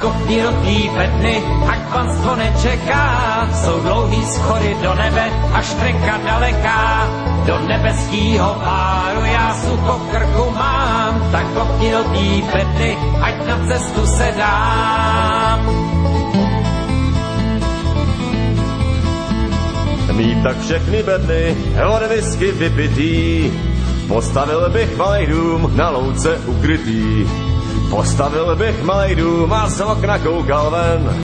kopni do té bedny, ať panstvo nečeká. Jsou dlouhý schody do nebe, až trenka daleká. Do nebeskýho páru já sucho v krku mám, tak kopni do té bedny, ať na cestu se dám. Mít tak všechny bedny, od whisky vypitý, postavil bych malej dům na louce ukrytý. Postavil bych malej dům a z okna koukal ven.